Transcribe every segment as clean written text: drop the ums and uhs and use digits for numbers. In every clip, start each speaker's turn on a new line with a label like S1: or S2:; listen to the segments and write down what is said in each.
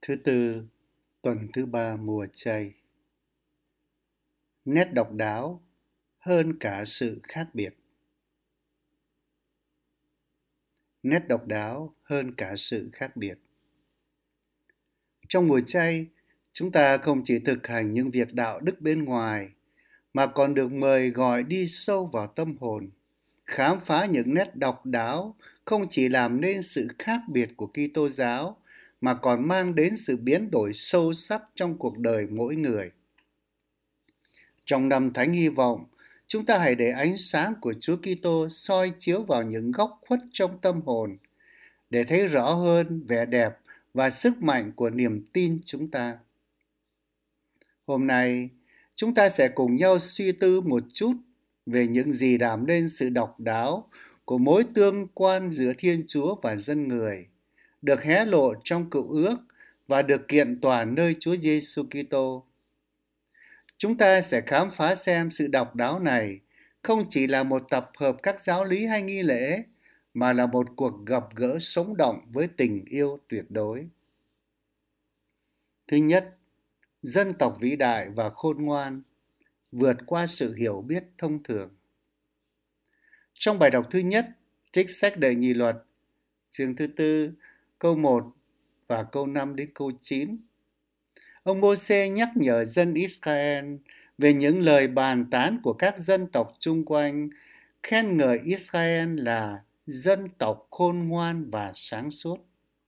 S1: Thứ tư, tuần thứ ba mùa chay. Nét độc đáo hơn cả sự khác biệt. Nét độc đáo hơn cả sự khác biệt. Trong mùa chay, chúng ta không chỉ thực hành những việc đạo đức bên ngoài, mà còn được mời gọi đi sâu vào tâm hồn, khám phá những nét độc đáo không chỉ làm nên sự khác biệt của Kitô giáo, mà còn mang đến sự biến đổi sâu sắc trong cuộc đời mỗi người. Trong năm Thánh Hy Vọng, chúng ta hãy để ánh sáng của Chúa Kitô soi chiếu vào những góc khuất trong tâm hồn, để thấy rõ hơn vẻ đẹp và sức mạnh của niềm tin chúng ta. Hôm nay, chúng ta sẽ cùng nhau suy tư một chút về những gì làm nên sự độc đáo của mối tương quan giữa Thiên Chúa và dân người, được hé lộ trong Cựu Ước và được kiện tòa nơi Chúa Giêsu Kitô. Chúng ta sẽ khám phá xem sự độc đáo này không chỉ là một tập hợp các giáo lý hay nghi lễ, mà là một cuộc gặp gỡ sống động với tình yêu tuyệt đối. Thứ nhất, dân tộc vĩ đại và khôn ngoan, vượt qua sự hiểu biết thông thường. Trong bài đọc thứ nhất, trích sách Đệ Nhị Luật, chương thứ 4, câu 1 và câu 5 đến câu 9, ông Mô-sê nhắc nhở dân Israel về những lời bàn tán của các dân tộc chung quanh, khen ngợi Israel là dân tộc khôn ngoan và sáng suốt.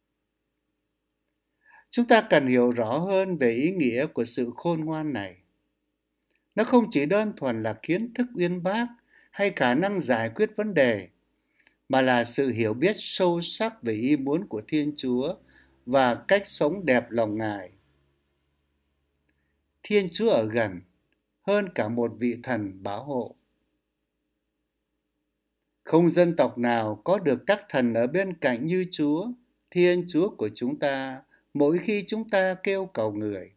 S1: Chúng ta cần hiểu rõ hơn về ý nghĩa của sự khôn ngoan này. Nó không chỉ đơn thuần là kiến thức uyên bác hay khả năng giải quyết vấn đề, mà là sự hiểu biết sâu sắc về ý muốn của Thiên Chúa và cách sống đẹp lòng Ngài. Thiên Chúa ở gần hơn cả một vị thần bảo hộ. Không dân tộc nào có được các thần ở bên cạnh như Chúa, Thiên Chúa của chúng ta, mỗi khi chúng ta kêu cầu Người.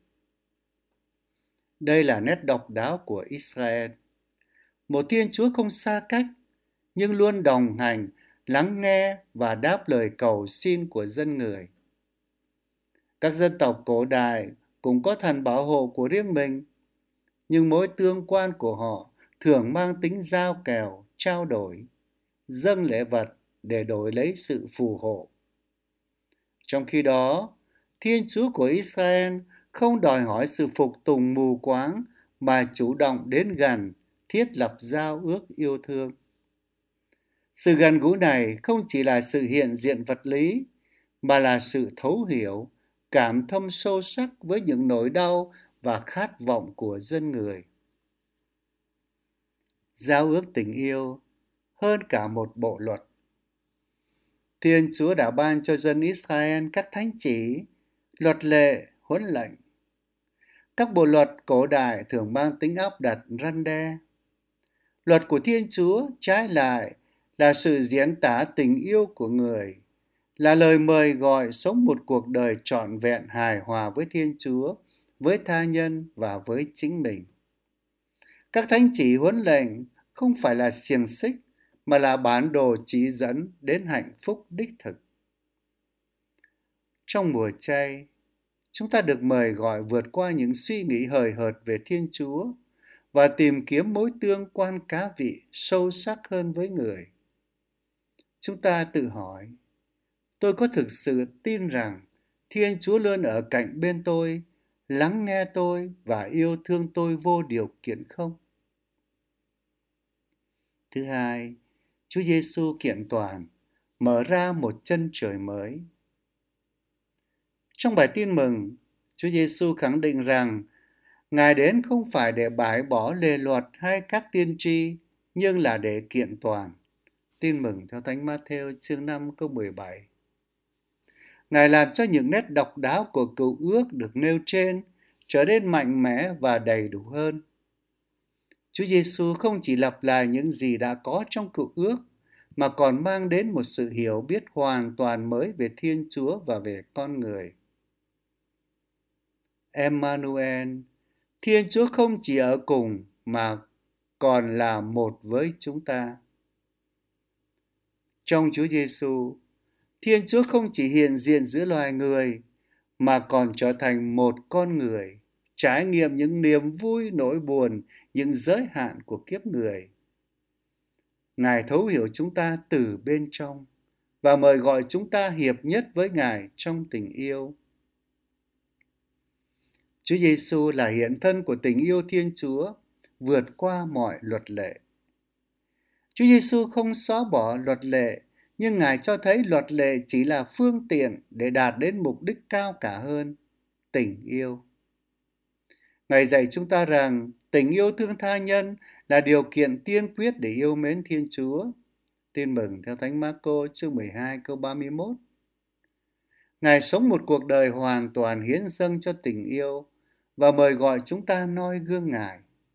S1: Đây là nét độc đáo của Israel. Một Thiên Chúa không xa cách, nhưng luôn đồng hành, lắng nghe và đáp lời cầu xin của dân người. Các dân tộc cổ đại cũng có thần bảo hộ của riêng mình, nhưng mối tương quan của họ thường mang tính giao kèo, trao đổi, dâng lễ vật để đổi lấy sự phù hộ. Trong khi đó, Thiên Chúa của Israel không đòi hỏi sự phục tùng mù quáng, mà chủ động đến gần, thiết lập giao ước yêu thương. Sự gần gũi này không chỉ là sự hiện diện vật lý, mà là sự thấu hiểu, cảm thông sâu sắc với những nỗi đau và khát vọng của dân người. Giao ước tình yêu hơn cả một bộ luật. Thiên Chúa đã ban cho dân Israel các thánh chỉ, luật lệ, huấn lệnh. Các bộ luật cổ đại thường mang tính áp đặt răn đe. Luật của Thiên Chúa trái lại là sự diễn tả tình yêu của người, là lời mời gọi sống một cuộc đời trọn vẹn hài hòa với Thiên Chúa, với tha nhân và với chính mình. Các thánh chỉ huấn lệnh không phải là xiềng xích, mà là bản đồ chỉ dẫn đến hạnh phúc đích thực. Trong mùa chay, chúng ta được mời gọi vượt qua những suy nghĩ hời hợt về Thiên Chúa và tìm kiếm mối tương quan cá vị sâu sắc hơn với người. Chúng ta tự hỏi, tôi có thực sự tin rằng Thiên Chúa luôn ở cạnh bên tôi, lắng nghe tôi và yêu thương tôi vô điều kiện không? Thứ hai, Chúa Giêsu kiện toàn, mở ra một chân trời mới. Trong bài tin mừng, Chúa Giêsu khẳng định rằng Ngài đến không phải để bãi bỏ lề luật hay các tiên tri, nhưng là để kiện toàn. Tin mừng theo Thánh Ma-thêu chương 5 câu 17. Ngài làm cho những nét độc đáo của Cựu Ước được nêu trên trở nên mạnh mẽ và đầy đủ hơn. Chúa Giêsu không chỉ lặp lại những gì đã có trong Cựu Ước, mà còn mang đến một sự hiểu biết hoàn toàn mới về Thiên Chúa và về con người. Emmanuel, Thiên Chúa không chỉ ở cùng mà còn là một với chúng ta. Trong Chúa Giêsu, Thiên Chúa không chỉ hiện diện giữa loài người, mà còn trở thành một con người, trải nghiệm những niềm vui, nỗi buồn, những giới hạn của kiếp người. Ngài thấu hiểu chúng ta từ bên trong và mời gọi chúng ta hiệp nhất với Ngài trong tình yêu. Chúa Giêsu là hiện thân của tình yêu Thiên Chúa, vượt qua mọi luật lệ. Chúa Giêsu không xóa bỏ luật lệ, nhưng Ngài cho thấy luật lệ chỉ là phương tiện để đạt đến mục đích cao cả hơn, tình yêu. Ngài dạy chúng ta rằng tình yêu thương tha nhân là điều kiện tiên quyết để yêu mến Thiên Chúa. Tin mừng theo Thánh Mác-cô chương 12 câu 31. Ngài sống một cuộc đời hoàn toàn hiến dâng cho tình yêu và mời gọi chúng ta noi gương Ngài.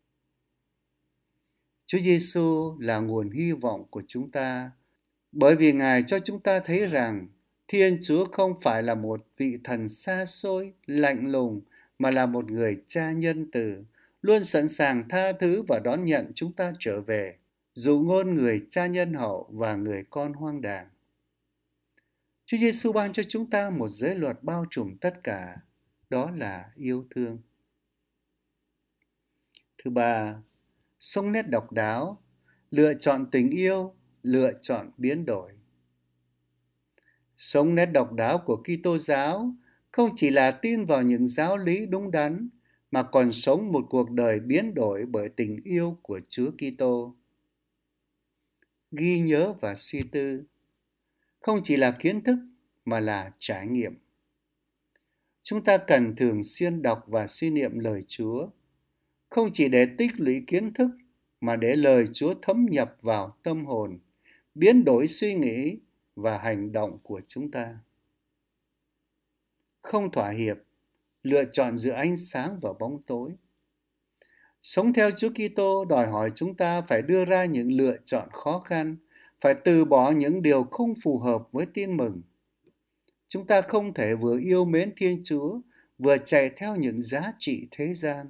S1: Chúa Giêsu là nguồn hy vọng của chúng ta, bởi vì Ngài cho chúng ta thấy rằng Thiên Chúa không phải là một vị thần xa xôi, lạnh lùng, mà là một người cha nhân từ, luôn sẵn sàng tha thứ và đón nhận chúng ta trở về, dụ ngôn người cha nhân hậu và người con hoang đàng. Chúa Giêsu ban cho chúng ta một giới luật bao trùm tất cả, đó là yêu thương. Thứ ba, sống nét độc đáo, lựa chọn tình yêu, lựa chọn biến đổi. Sống nét độc đáo của Kitô giáo không chỉ là tin vào những giáo lý đúng đắn, mà còn sống một cuộc đời biến đổi bởi tình yêu của Chúa Kitô. Ghi nhớ và suy tư không chỉ là kiến thức mà là trải nghiệm. Chúng ta cần thường xuyên đọc và suy niệm lời Chúa, không chỉ để tích lũy kiến thức mà để lời Chúa thấm nhập vào tâm hồn, biến đổi suy nghĩ và hành động của chúng ta. Không thỏa hiệp, lựa chọn giữa ánh sáng và bóng tối. Sống theo Chúa Kitô đòi hỏi chúng ta phải đưa ra những lựa chọn khó khăn, phải từ bỏ những điều không phù hợp với tin mừng. Chúng ta không thể vừa yêu mến Thiên Chúa, vừa chạy theo những giá trị thế gian.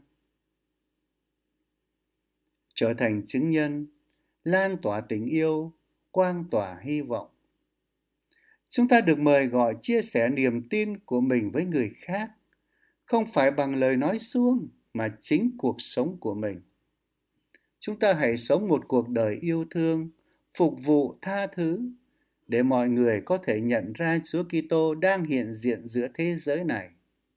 S1: Trở thành chứng nhân, lan tỏa tình yêu, quang tỏa hy vọng. Chúng ta được mời gọi chia sẻ niềm tin của mình với người khác, không phải bằng lời nói suông mà chính cuộc sống của mình. Chúng ta hãy sống một cuộc đời yêu thương, phục vụ tha thứ, để mọi người có thể nhận ra Chúa Kitô đang hiện diện giữa thế giới này.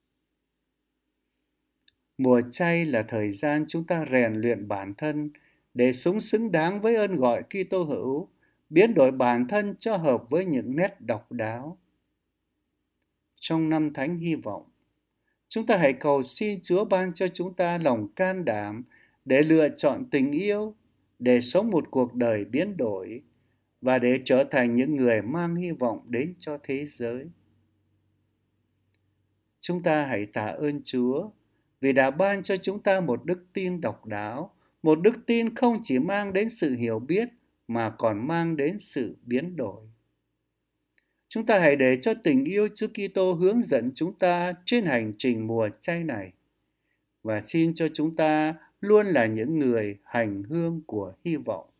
S1: Mùa chay là thời gian chúng ta rèn luyện bản thân để sống xứng đáng với ơn gọi Kitô hữu, biến đổi bản thân cho hợp với những nét độc đáo. Trong năm Thánh hy vọng, chúng ta hãy cầu xin Chúa ban cho chúng ta lòng can đảm để lựa chọn tình yêu, để sống một cuộc đời biến đổi và để trở thành những người mang hy vọng đến cho thế giới. Chúng ta hãy tạ ơn Chúa vì đã ban cho chúng ta một đức tin độc đáo, một đức tin không chỉ mang đến sự hiểu biết mà còn mang đến sự biến đổi. Chúng ta hãy để cho tình yêu Chúa Kitô hướng dẫn chúng ta trên hành trình mùa chay này, và xin cho chúng ta luôn là những người hành hương của hy vọng.